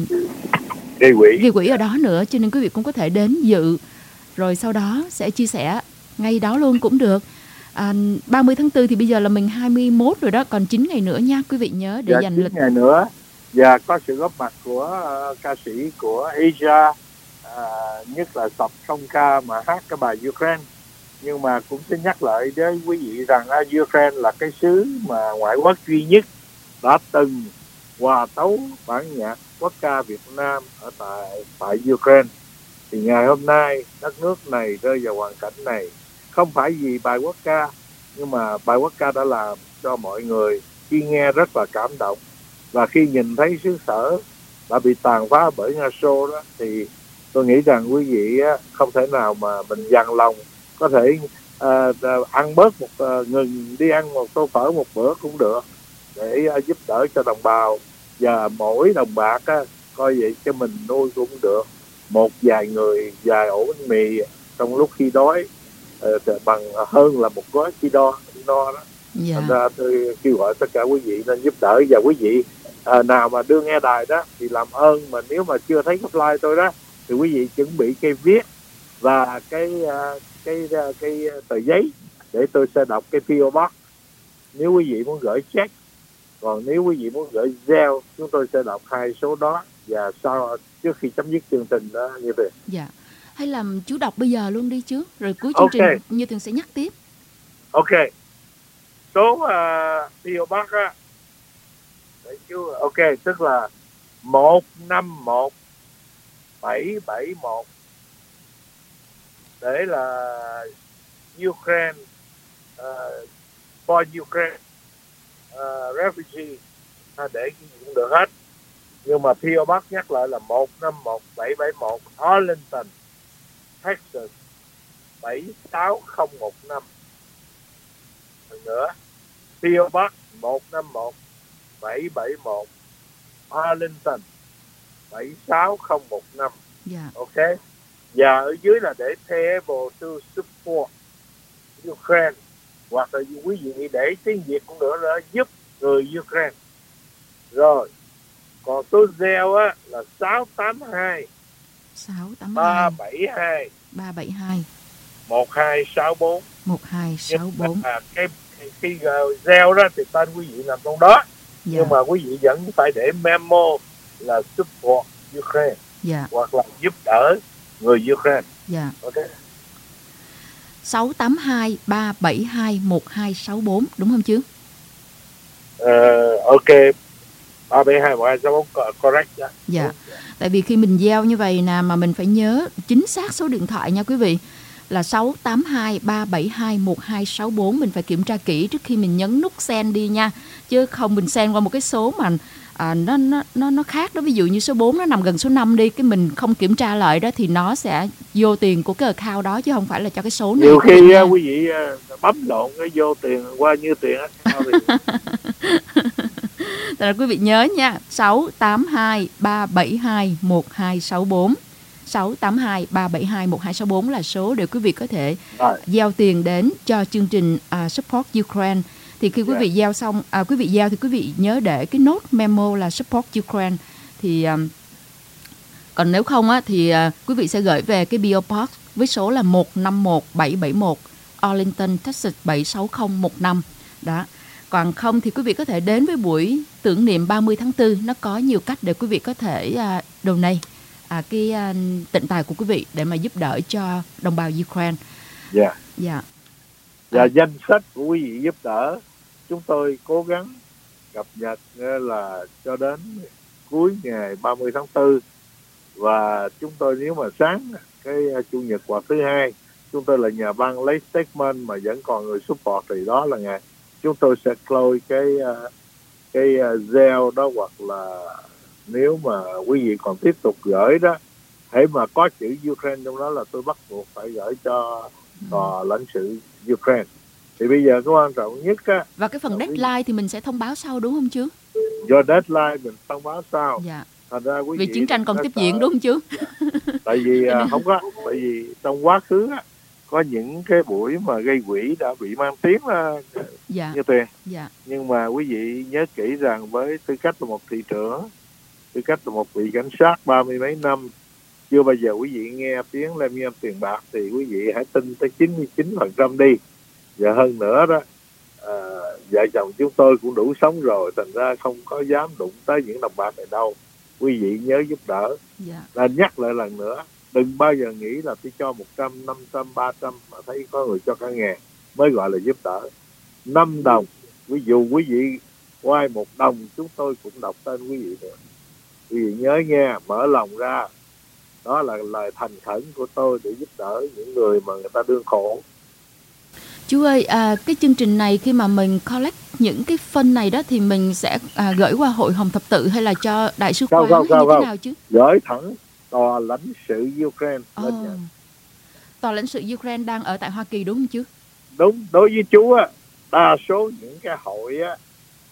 gây quỹ ở đó nữa, cho nên quý vị cũng có thể đến dự rồi sau đó sẽ chia sẻ ngay đó luôn cũng được. 30 tháng 4 thì bây giờ là mình 21 rồi đó, còn 9 ngày nữa nha quý vị nhớ để dành lịch. 9 ngày nữa và có sự góp mặt của ca sĩ của Asia, nhất là Sập Song Ca mà hát cái bài Ukraine. Nhưng mà cũng xin nhắc lại với quý vị rằng Ukraine là cái xứ mà ngoại quốc duy nhất đã từng hòa tấu bản nhạc quốc ca Việt Nam ở tại Ukraine. Thì ngày hôm nay đất nước này rơi vào hoàn cảnh này không phải vì bài quốc ca, nhưng mà bài quốc ca đã làm cho mọi người khi nghe rất là cảm động. Và khi nhìn thấy xứ sở đã bị tàn phá bởi Nga Xô đó, thì tôi nghĩ rằng quý vị không thể nào mà mình dằn lòng, có thể ăn bớt ngừng đi ăn một tô phở một bữa cũng được để giúp đỡ cho đồng bào. Và mỗi đồng bạc coi vậy cho mình nuôi cũng được một vài người, vài ổ bánh mì trong lúc khi đói bằng hơn là một gói khi no đó. Thành ra tôi kêu gọi tất cả quý vị nên giúp đỡ. Và quý vị nào mà đưa nghe đài đó thì làm ơn, mà nếu mà chưa thấy cái file tôi đó thì quý vị chuẩn bị cây viết và cái tờ giấy để tôi sẽ đọc cái PO Box nếu quý vị muốn gửi check. Còn nếu quý vị muốn gửi Zelle, chúng tôi sẽ đọc hai số đó và sau trước khi chấm dứt chương trình đó như vậy. Dạ. Hay là chú đọc bây giờ luôn đi chứ, rồi cuối chương trình Như Tuyền sẽ nhắc tiếp. Ok, số PO Box á, để chú, ok, tức là 151771, để là Ukraine, for Ukraine refugee, để cái gì cũng được hết. Nhưng mà PO Box nhắc lại là 151771 Arlington, Texas 76015. Lần nữa, PO Box 151771 Arlington 76015. Dạ. Ok. Và ở dưới là để payable to support Ukraine, hoặc là quý vị để tiếng Việt cũng được đó, giúp người Ukraine. Rồi, còn số Zelle á là 682 372 1264. 1264. Nhưng mà cái Zelle đó thì tên quý vị nằm trong đó. Dạ. Nhưng mà quý vị vẫn phải để memo là support Ukraine, Dạ. hoặc là giúp đỡ người Ukraine. Dạ. Ok. 682 372 1264 đúng không chứ? Ok, 372 1264 correct. Dạ. Tại vì khi mình giao như vậy nè, mà mình phải nhớ chính xác số điện thoại nha quý vị, là 682 372 1264. Mình phải kiểm tra kỹ trước khi mình nhấn nút send đi nha, chứ không mình send qua một cái số mà nó khác đó. Ví dụ như số 4 nó nằm gần số 5 đi, cái mình không kiểm tra lại đó thì nó sẽ vô tiền của cái account đó, chứ không phải là cho cái số này. Nhiều khi quý vị bấm lộn cái vô tiền qua như tiền á. Là quý vị nhớ nha, 682 372 1264. 682 372 1264 là số để quý vị có thể giao tiền đến cho chương trình Support Ukraine. Thì khi quý vị giao xong, quý vị giao thì quý vị nhớ để cái nốt memo là Support Ukraine. Thì còn nếu không á, thì quý vị sẽ gửi về cái PO Box với số là 151771 Arlington, Texas 76015. Đó. Còn không thì quý vị có thể đến với buổi tưởng niệm 30 tháng 4. Nó có nhiều cách để quý vị có thể donate cái tịnh tài của quý vị để mà giúp đỡ cho đồng bào Ukraine. Dạ. Dạ. Và danh sách của quý vị giúp đỡ chúng tôi cố gắng cập nhật là cho đến cuối ngày 30 tháng 4. Và chúng tôi nếu mà sáng cái chủ nhật hoặc thứ hai chúng tôi là nhà băng lấy statement mà vẫn còn người support, thì đó là ngày chúng tôi sẽ close cái Zelle đó. Hoặc là nếu mà quý vị còn tiếp tục gửi đó, hãy mà có chữ Ukraine trong đó là tôi bắt buộc phải gửi cho tòa lãnh sự Ukraine. Thì bây giờ cái quan trọng nhất á, và cái phần deadline thì mình sẽ thông báo sau đúng không chứ? Do deadline mình thông báo sau. Dạ. Thành ra quý vì vị chiến tranh còn tiếp diễn đúng không chứ? Dạ. Tại vì không có, tại vì trong quá khứ á, có những cái buổi mà gây quỹ đã bị mang tiếng là như tiền. Dạ. Nhưng mà quý vị nhớ kỹ rằng với tư cách là một thị trưởng, tư cách là một vị cảnh sát 30 mấy năm, chưa bao giờ quý vị nghe tiếng lem nhem tiền bạc, thì quý vị hãy tin tới 99% đi. Và hơn nữa đó, vợ chồng chúng tôi cũng đủ sống rồi, thành ra không có dám đụng tới những đồng bạc này đâu. Quý vị nhớ giúp đỡ. Là nhắc lại lần nữa, đừng bao giờ nghĩ là tôi cho 100, 500, 300 mà thấy có người cho cả ngàn mới gọi là giúp đỡ. 5 đồng, ví dụ quý vị quay 1 đồng, chúng tôi cũng đọc tên quý vị nữa. Quý vị nhớ nghe, mở lòng ra. Đó là lời thành khẩn của tôi để giúp đỡ những người mà người ta đương khổ. Chú ơi, cái chương trình này khi mà mình collect những cái fund này đó thì mình sẽ gửi qua Hội Hồng Thập Tự hay là cho Đại sứ quán hay như thế nào chứ? Gửi thẳng tòa lãnh sự Ukraine. Tòa lãnh sự Ukraine đang ở tại Hoa Kỳ đúng không chứ? Đúng, đối với chú á, đa số những cái hội á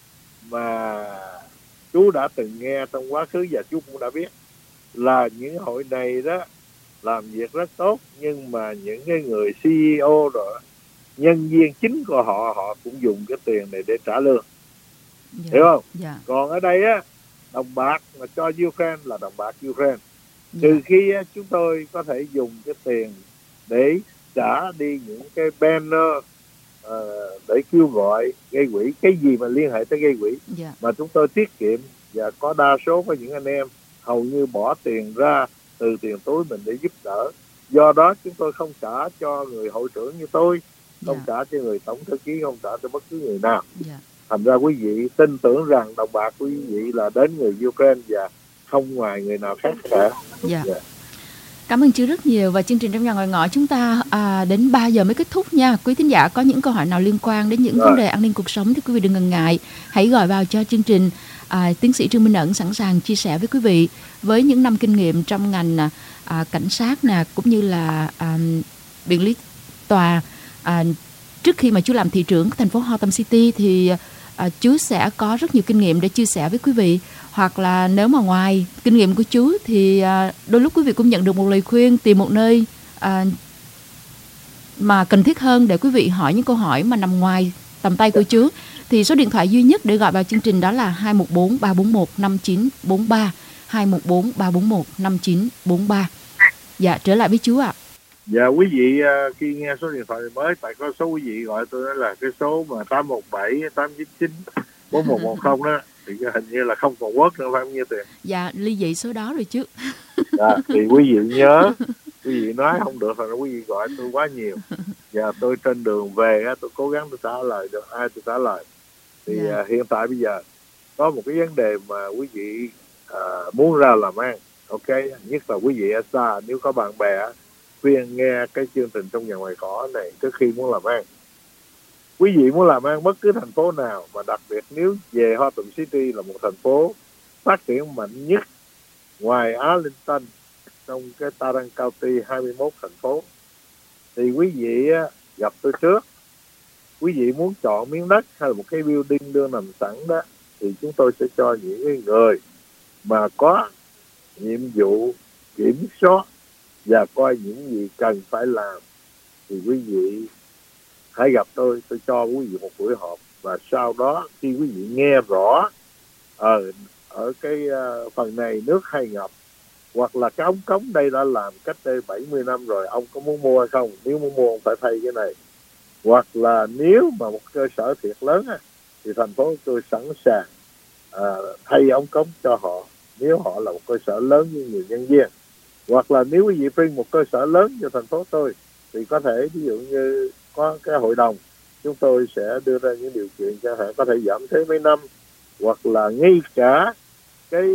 mà chú đã từng nghe trong quá khứ và chú cũng đã biết là những hội này đó làm việc rất tốt, nhưng mà những cái người CEO rồi, nhân viên chính của họ cũng dùng cái tiền này để trả lương. Hiểu không? Còn ở đây á, đồng bạc mà cho Ukraine là đồng bạc Ukraine. Trừ khi á, chúng tôi có thể dùng cái tiền để trả đi những cái banner để kêu gọi gây quỹ, cái gì mà liên hệ tới gây quỹ mà chúng tôi tiết kiệm. Và có đa số có những anh em hầu như bỏ tiền ra từ tiền túi mình để giúp đỡ. Do đó chúng tôi không trả cho người hội trưởng như tôi không trả cho người tổng thư ký, không trả cho bất cứ người nào. Dạ. Thành ra quý vị tin tưởng rằng đồng bạc quý vị là đến người Ukraine và không ngoài người nào khác cả. Dạ. Cảm ơn chú rất nhiều, và chương trình Trong Nhà Ngoài Ngõ chúng ta đến 3 giờ mới kết thúc nha. Quý thính giả có những câu hỏi nào liên quan đến những vấn đề an ninh cuộc sống thì quý vị đừng ngần ngại, hãy gọi vào cho chương trình. Tiến sĩ Trương Minh Ẩn sẵn sàng chia sẻ với quý vị với những năm kinh nghiệm trong ngành cảnh sát nè, cũng như là biện lý tòa. Trước khi mà chú làm thị trưởng thành phố Gotham City thì chú sẽ có rất nhiều kinh nghiệm để chia sẻ với quý vị. Hoặc là nếu mà ngoài kinh nghiệm của chú thì đôi lúc quý vị cũng nhận được một lời khuyên, tìm một nơi mà cần thiết hơn để quý vị hỏi những câu hỏi mà nằm ngoài tầm tay của chú. Thì số điện thoại duy nhất để gọi vào chương trình đó là 214 341 5943, 214 341 5943. Dạ, trở lại với chú ạ. Dạ, quý vị khi nghe số điện thoại mới, tại có số quý vị gọi tôi đó là cái số mà 817 899 4110 đó, thì hình như là không còn work nữa, phải không, như tiền? Dạ, ly dị số đó rồi chứ. Dạ, thì quý vị nhớ, quý vị nói không được rồi quý vị gọi tôi quá nhiều. Dạ, tôi trên đường về tôi cố gắng tôi trả lời được ai tôi trả lời. Thì hiện tại bây giờ có một cái vấn đề mà quý vị muốn ra làm ăn, ok, nhất là quý vị ở xa, nếu có bạn bè khuyên nghe cái chương trình Trong Nhà Ngoài Ngõ này trước khi muốn làm ăn. Quý vị muốn làm ăn bất cứ thành phố nào, mà đặc biệt nếu về Gotham City là một thành phố phát triển mạnh nhất ngoài Arlington trong cái Tarrant County 21 thành phố, thì quý vị gặp tôi trước. Quý vị muốn chọn miếng đất hay là một cái building đưa nằm sẵn đó, thì chúng tôi sẽ cho những cái người mà có nhiệm vụ kiểm soát và coi những gì cần phải làm. Thì quý vị hãy gặp tôi cho quý vị một buổi họp, và sau đó khi quý vị nghe rõ ở cái phần này nước hay ngập, hoặc là cái ống cống đây đã làm cách đây 70 năm rồi, ông có muốn mua hay không? Nếu muốn mua ông phải thay cái này. Hoặc là nếu mà một cơ sở thiệt lớn thì thành phố tôi sẵn sàng thay ống cống cho họ, nếu họ là một cơ sở lớn với nhiều nhân viên. Hoặc là nếu quý vị bring một cơ sở lớn cho thành phố tôi, thì có thể ví dụ như có cái hội đồng, chúng tôi sẽ đưa ra những điều kiện cho họ có thể giảm thuế mấy năm, hoặc là ngay cả cái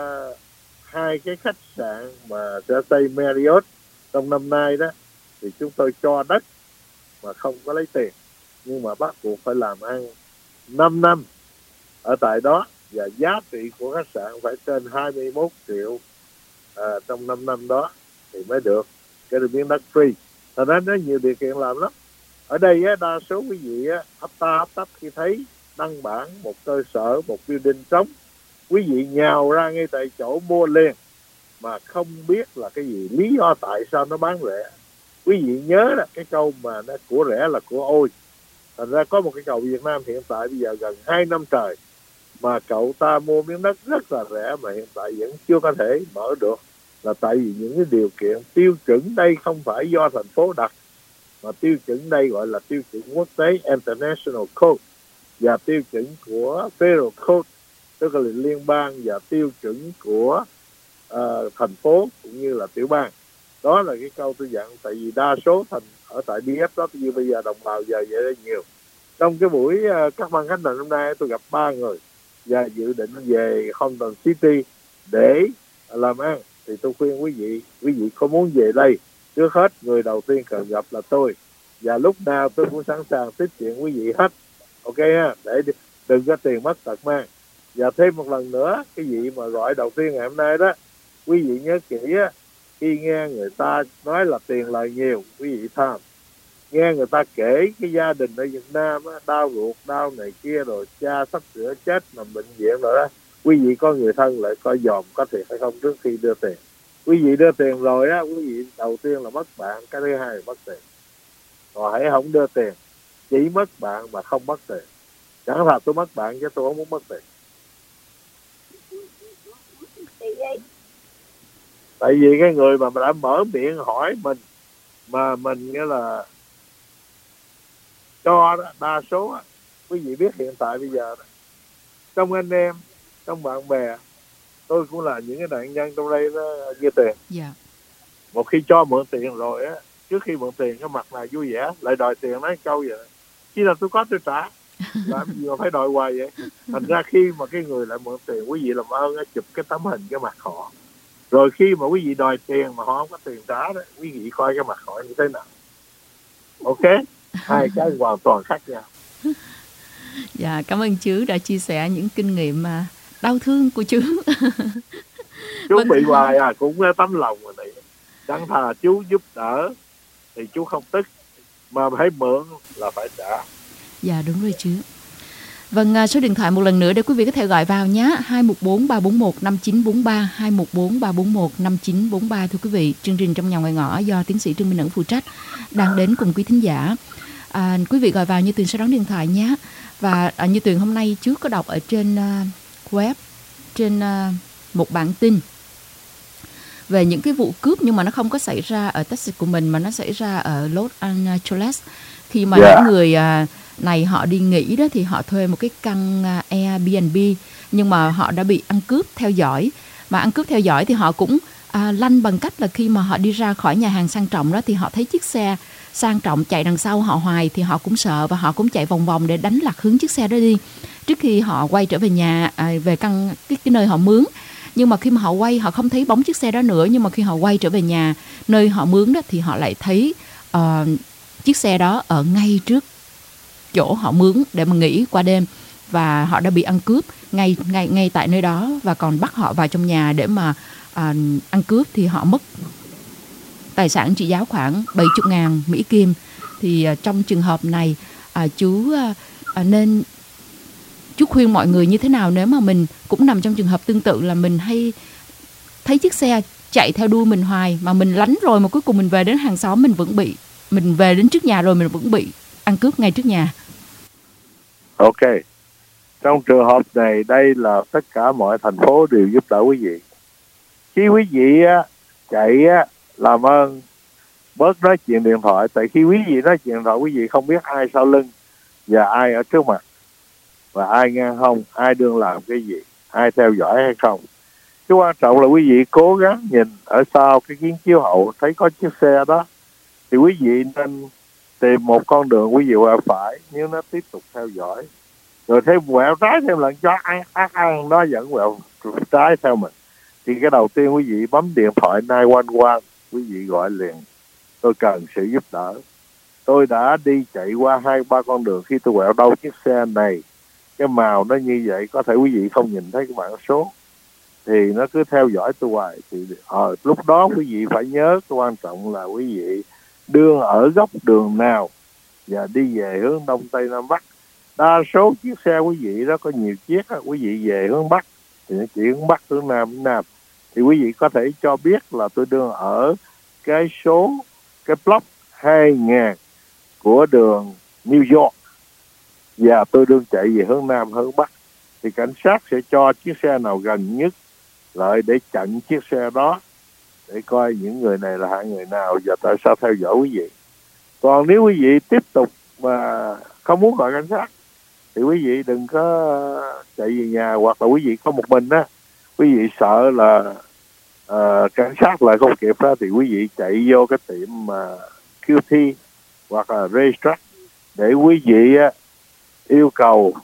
hai cái khách sạn mà sẽ xây Marriott trong năm nay đó, thì chúng tôi cho đất mà không có lấy tiền, nhưng mà bắt buộc phải làm ăn 5 năm ở tại đó, và giá trị của khách sạn phải trên 21 triệu trong 5 năm đó thì mới được cái miếng đất free. Thật ra nó nhiều điều kiện làm lắm. Ở đây đa số quý vị hấp tấp khi thấy đăng bản một cơ sở, một building trống, quý vị nhào ra ngay tại chỗ mua liền mà không biết là cái gì, lý do tại sao nó bán rẻ. Quý vị nhớ là cái câu mà nó của rẻ là của ôi. Thành ra có một cái cầu Việt Nam hiện tại bây giờ gần 2 năm trời mà cậu ta mua miếng đất rất là rẻ mà hiện tại vẫn chưa có thể mở được, là tại vì những cái điều kiện tiêu chuẩn đây không phải do thành phố đặt, mà tiêu chuẩn đây gọi là tiêu chuẩn quốc tế International Code, và tiêu chuẩn của Federal Code tức là liên bang, và tiêu chuẩn của thành phố cũng như là tiểu bang. Đó là cái câu tôi dặn, tại vì đa số ở tại BF đó như bây giờ đồng bào giờ vậy rất nhiều. Trong cái buổi các ban khách lần hôm nay tôi gặp 3 người và dự định về Gotham City để làm ăn, thì tôi khuyên quý vị có muốn về đây, trước hết người đầu tiên cần gặp là tôi, và lúc nào tôi cũng sẵn sàng tiếp chuyện quý vị hết, ok ha, để đừng có tiền mất tật mang. Và thêm một lần nữa, cái vị mà gọi đầu tiên ngày hôm nay đó, quý vị nhớ kỹ khi nghe người ta nói là tiền lời nhiều, quý vị tham. Nghe người ta kể cái gia đình ở Việt Nam đau ruột, đau này kia, rồi cha sắp sửa chết nằm bệnh viện rồi đó, quý vị có người thân lại coi dòm có thiệt hay không trước khi đưa tiền. Quý vị đưa tiền rồi á, quý vị đầu tiên là mất bạn, cái thứ hai là mất tiền. Rồi hãy không đưa tiền, chỉ mất bạn mà không mất tiền. Chẳng là tôi mất bạn chứ tôi không muốn mất tiền. Tại vì cái người mà đã mở miệng hỏi mình mà mình nghĩa là cho đó, đa số quý vị biết hiện tại bây giờ đó, trong anh em, trong bạn bè, tôi cũng là những cái nạn nhân trong đây đó như tiền. Dạ. Một khi cho mượn tiền rồi á, trước khi mượn tiền cái mặt này vui vẻ, lại đòi tiền nói câu vậy. Khi nào tôi có tôi trả, làm gì mà phải đòi hoài vậy? Thành ra khi mà cái người lại mượn tiền, quý vị làm ơn chụp cái tấm hình cái mặt họ. Rồi khi mà quý vị đòi tiền mà họ không có tiền trả đó, quý vị coi cái mặt họ như thế nào. Ok, hai cái hoàn toàn khác nhau. Dạ, cảm ơn chú đã chia sẻ những kinh nghiệm mà đau thương của chú. Chú Vâng. bị hoài cũng tấm lòng rồi này. Chẳng thà chú giúp đỡ thì chú không tức, mà phải mượn là phải trả. Dạ đúng rồi chú. Vâng, số điện thoại một lần nữa để quý vị có thể gọi vào nhé. 214-341-5943, 214-341-5943. Thưa quý vị, chương trình Trong Nhà Ngoài Ngõ do tiến sĩ Trương Minh Ẩn phụ trách đang đến cùng quý thính giả. Quý vị gọi vào Như Tuyền sẽ đón điện thoại nhé. Và Như Tuyền hôm nay trước có đọc ở trên web, trên một bản tin về những cái vụ cướp, nhưng mà nó không có xảy ra ở Texas của mình mà nó xảy ra ở Los Angeles. Khi mà những người này họ đi nghỉ đó thì họ thuê một cái căn Airbnb, nhưng mà họ đã bị ăn cướp theo dõi. Mà ăn cướp theo dõi thì họ cũng lanh bằng cách là khi mà họ đi ra khỏi nhà hàng sang trọng đó thì họ thấy chiếc xe sang trọng chạy đằng sau họ hoài thì họ cũng sợ và họ cũng chạy vòng vòng để đánh lạc hướng chiếc xe đó đi trước khi họ quay trở về nhà, về căn cái nơi họ mướn. Nhưng mà khi mà họ quay, họ không thấy bóng chiếc xe đó nữa, nhưng mà khi họ quay trở về nhà nơi họ mướn đó thì họ lại thấy chiếc xe đó ở ngay trước chỗ họ mướn để mà nghỉ qua đêm, và họ đã bị ăn cướp ngay tại nơi đó và còn bắt họ vào trong nhà để mà ăn cướp. Thì họ mất tài sản trị giá khoảng 70.000 Mỹ Kim. Thì trong trường hợp này chú nên chú khuyên mọi người như thế nào nếu mà mình cũng nằm trong trường hợp tương tự là mình hay thấy chiếc xe chạy theo đuôi mình hoài mà mình lánh rồi mà cuối cùng mình về đến hàng xóm mình về đến trước nhà rồi mình vẫn bị ăn cướp ngay trước nhà. Ok, trong trường hợp này đây là tất cả mọi thành phố đều giúp đỡ quý vị. Khi quý vị chạy làm ơn bớt nói chuyện điện thoại, tại khi quý vị nói chuyện điện thoại quý vị không biết ai sau lưng và ai ở trước mặt và ai ngang hông, ai đương làm cái gì, ai theo dõi hay không. Cái quan trọng là quý vị cố gắng nhìn ở sau cái kiến chiếu hậu, thấy có chiếc xe đó thì quý vị nên tìm một con đường quý vị quẹo phải, nếu nó tiếp tục theo dõi rồi thêm quẹo trái thêm lần cho ăn nó vẫn quẹo trái theo mình, thì cái đầu tiên quý vị bấm điện thoại 911, quý vị gọi liền: tôi cần sự giúp đỡ, tôi đã đi chạy qua 2-3 con đường, khi tôi quẹo đâu chiếc xe này, cái màu nó như vậy, có thể quý vị không nhìn thấy cái mã số thì nó cứ theo dõi tôi hoài. Thì lúc đó quý vị phải nhớ cái quan trọng là quý vị đương ở góc đường nào và đi về hướng đông tây nam bắc. Đa số chiếc xe quý vị đó có nhiều chiếc quý vị về hướng bắc thì nó chỉ hướng bắc hướng nam, thì quý vị có thể cho biết là tôi đương ở cái block 2000 của đường New York và tôi đương chạy về hướng nam hướng bắc, thì cảnh sát sẽ cho chiếc xe nào gần nhất lại để chặn chiếc xe đó, để coi những người này là hạng người nào và tại sao theo dõi quý vị. Còn nếu quý vị tiếp tục mà không muốn gọi cảnh sát thì quý vị đừng có chạy về nhà, hoặc là quý vị có một mình á, quý vị sợ là cảnh sát lại không kịp đó, thì quý vị chạy vô cái tiệm QT hoặc là racetrack để quý vị yêu cầu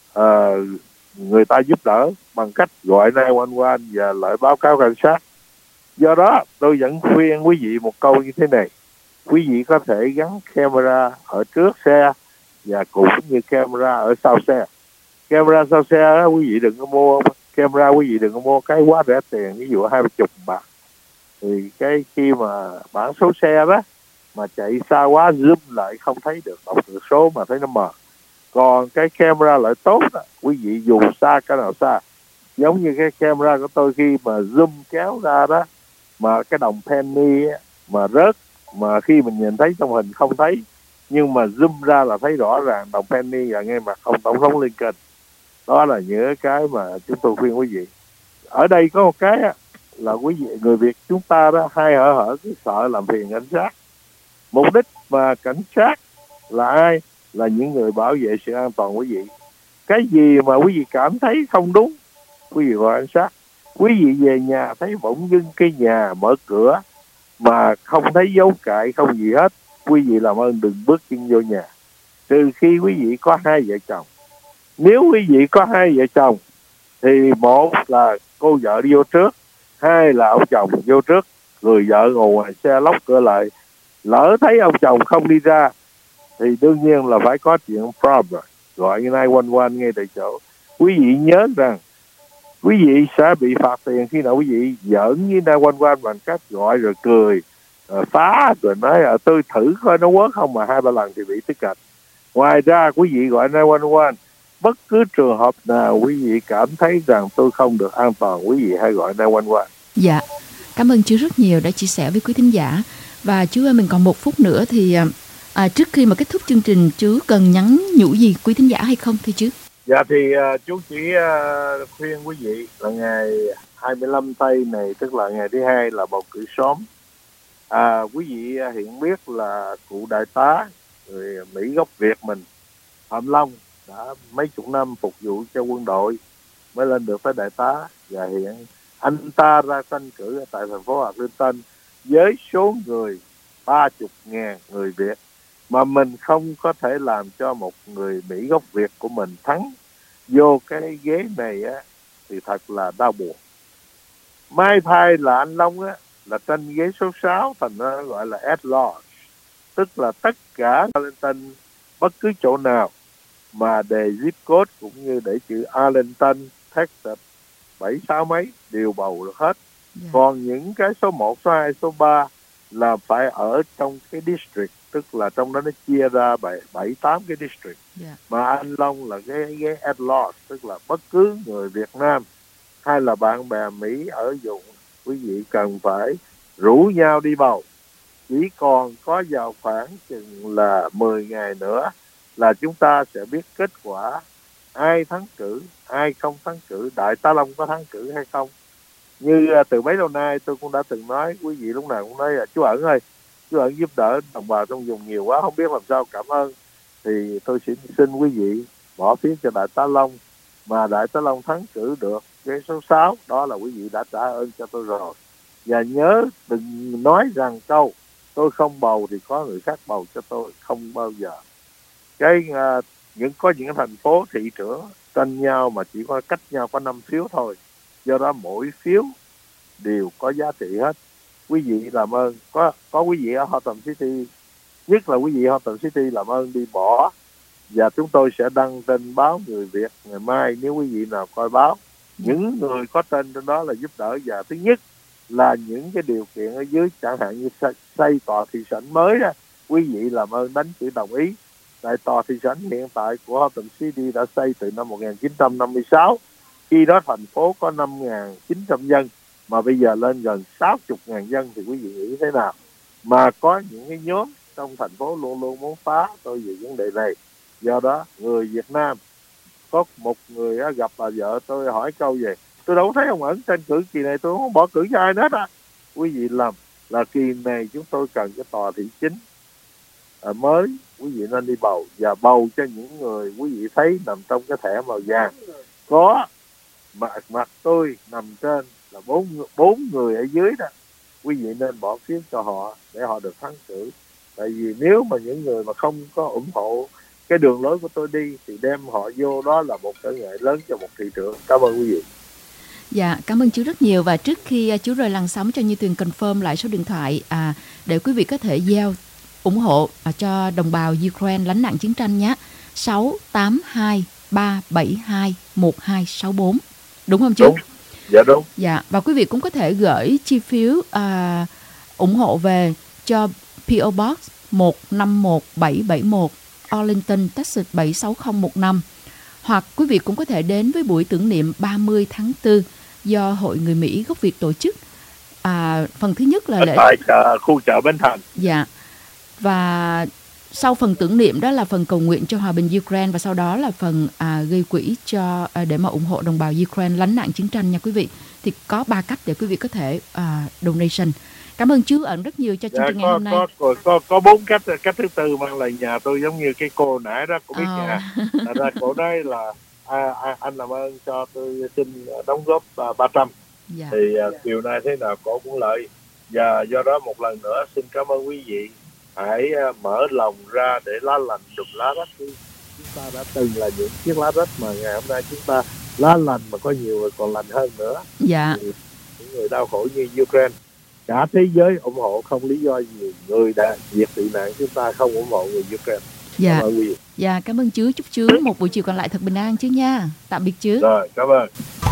người ta giúp đỡ bằng cách gọi 911 và lại báo cáo cảnh sát. Do đó tôi vẫn khuyên quý vị một câu như thế này: quý vị có thể gắn camera ở trước xe và cũng như camera ở sau xe. Camera sau xe đó, quý vị đừng có mua camera, quý vị đừng có mua cái quá rẻ tiền, ví dụ 20 bạc. Thì cái khi mà bản số xe đó mà chạy xa quá zoom lại không thấy được, đọc được số mà thấy nó mờ. Còn cái camera lại tốt đó, quý vị dù xa cái nào xa, giống như cái camera của tôi khi mà zoom kéo ra đó, mà cái đồng penny mà rớt, mà khi mình nhìn thấy trong hình không thấy, nhưng mà zoom ra là thấy rõ ràng đồng penny và ngay mặt ông tổng thống Lincoln. Đó là những cái mà chúng tôi khuyên quý vị. Ở đây có một cái là quý vị người Việt chúng ta đó hay hở cứ sợ làm phiền cảnh sát. Mục đích mà cảnh sát là ai? Là những người bảo vệ sự an toàn quý vị. Cái gì mà quý vị cảm thấy không đúng, quý vị gọi cảnh sát. Quý vị về nhà thấy bỗng dưng cái nhà mở cửa mà không thấy dấu cãi, không gì hết, quý vị làm ơn đừng bước chân vô nhà, trừ khi quý vị có hai vợ chồng. Nếu quý vị có hai vợ chồng thì một là cô vợ đi vô trước, hai là ông chồng vô trước, người vợ ngồi ngoài xe lóc cửa lại. Lỡ thấy ông chồng không đi ra thì đương nhiên là phải có chuyện problem, gọi 911 ngay tại chỗ. Quý vị nhớ rằng quý vị sẽ bị phạt tiền khi nào quý vị giỡn với 911 bằng cách gọi rồi cười, rồi phá, rồi nói tôi thử coi nó work không, mà 2-3 lần thì bị tức cạch. Ngoài ra quý vị gọi 911, bất cứ trường hợp nào quý vị cảm thấy rằng tôi không được an toàn, quý vị hãy gọi 911. Dạ, cảm ơn chú rất nhiều đã chia sẻ với quý thính giả. Và chú ơi, mình còn 1 phút nữa thì trước khi mà kết thúc chương trình, chú cần nhắn nhủ gì quý thính giả hay không thưa chú? Dạ thì chú chỉ khuyên quý vị là ngày 25 tây này, tức là ngày thứ hai là bầu cử sớm. Quý vị hiện biết là cụ đại tá người Mỹ gốc Việt mình Phạm Long đã mấy chục năm phục vụ cho quân đội mới lên được tới đại tá, và hiện anh ta ra tranh cử ở tại thành phố Atlanta với số người 30.000 người Việt, mà mình không có thể làm cho một người Mỹ gốc Việt của mình thắng vô cái ghế này á, thì thật là đau buồn. May thay là anh Long á là tranh ghế số 6, thành ra gọi là at large, tức là tất cả Arlington, bất cứ chỗ nào mà đề zip code cũng như để chữ Arlington, Texas 76 mấy đều bầu được hết. Còn những cái số 1, số 2, số 3 là phải ở trong cái district, tức là trong đó nó chia ra 7-8 cái district. Mà anh Long là cái at large, tức là bất cứ người Việt Nam hay là bạn bè Mỹ ở vùng, quý vị cần phải rủ nhau đi bầu. Chỉ còn có vào khoảng chừng là 10 ngày nữa là chúng ta sẽ biết kết quả ai thắng cử, ai không thắng cử, đại tá Long có thắng cử hay không. Như từ mấy lâu nay tôi cũng đã từng nói, quý vị lúc nào cũng nói là chú Ẩn ơi, chú Ẩn giúp đỡ đồng bào trong vùng nhiều quá, không biết làm sao cảm ơn. Thì tôi xin quý vị bỏ phiếu cho đại tá Long, mà đại tá Long thắng cử được cái số 6, đó là quý vị đã trả ơn cho tôi rồi. Và nhớ đừng nói rằng câu tôi không bầu thì có người khác bầu cho tôi, không bao giờ. Có những thành phố thị trưởng tranh nhau mà chỉ có cách nhau có 5 phiếu thôi, do đó mỗi phiếu đều có giá trị hết. Quý vị làm ơn, có quý vị ở Hotham City, nhất là quý vị ở Hotham City làm ơn đi bỏ, và chúng tôi sẽ đăng trên báo Người Việt ngày mai nếu quý vị nào coi báo. Những người có tên trên đó là giúp đỡ, và thứ nhất là những cái điều kiện ở dưới, chẳng hạn như xây tòa thị sảnh mới đó, quý vị làm ơn đánh chữ đồng ý. Tại tòa thị sảnh hiện tại của Hotham City đã xây từ năm 1956, khi đó thành phố có 5.900 dân, mà bây giờ lên gần 60.000 dân, thì quý vị nghĩ thế nào? Mà có những cái nhóm trong thành phố luôn luôn muốn phá tôi về vấn đề này. Do đó người Việt Nam, có một người gặp bà vợ tôi hỏi câu về, tôi đâu thấy ông Ẩn tranh cử kỳ này, tôi không bỏ cử cho ai hết á. Quý vị lầm, là kỳ này chúng tôi cần cái tòa thị chính mới, quý vị nên đi bầu, và bầu cho những người quý vị thấy nằm trong cái thẻ màu vàng. Có mặt tôi nằm trên là 4 người ở dưới đó, quý vị nên bỏ phiếu cho họ để họ được thắng cử. Tại vì nếu mà những người mà không có ủng hộ cái đường lối của tôi đi thì đem họ vô, đó là một trở ngại lớn cho một thị trường. Cảm ơn quý vị. Dạ, cảm ơn chú rất nhiều. Và trước khi chú rời làn sóng, cho Như Tuyền confirm lại số điện thoại để quý vị có thể gieo ủng hộ cho đồng bào Ukraine lánh nạn chiến tranh nhé. 682 372 1264. Đúng không chú? Đúng. Dạ đúng. Dạ, và quý vị cũng có thể gửi chi phiếu ủng hộ về cho PO Box 151771 Arlington, Texas 76015. Hoặc quý vị cũng có thể đến với buổi tưởng niệm 30 tháng 4 do Hội Người Mỹ gốc Việt tổ chức. Phần thứ nhất là lễ tại khu chợ Bến Thành. Dạ. Và sau phần tưởng niệm đó là phần cầu nguyện cho hòa bình Ukraine, và sau đó là phần gây quỹ cho để mà ủng hộ đồng bào Ukraine lánh nạn chiến tranh nha quý vị. Thì có 3 cách để quý vị có thể donation. Cảm ơn chú Ẩn rất nhiều cho chương trình ngày hôm nay. Có 4 cách. Cách thứ tư mang lại nhà tôi giống như cái cô nãy đó, cô biết nhà. Ra cô nói là anh làm ơn cho tôi xin đóng góp 300. Dạ. Thì chiều nay thế nào cô cũng lợi Và do đó một lần nữa xin cảm ơn quý vị. Hãy mở lòng ra để lá lành đùm lá rách. Chúng ta đã từng là những chiếc lá rách mà ngày hôm nay chúng ta lá lành mà có nhiều người còn lành hơn nữa. Dạ. Những người đau khổ như Ukraine, cả thế giới ủng hộ, không lý do gì người đã diệt tị nạn chúng ta không ủng hộ người Ukraine. Dạ. Cảm ơn quý vị. Dạ, cảm ơn chú. Chúc chú một buổi chiều còn lại thật bình an chứ nha. Tạm biệt chú. Rồi, cảm ơn.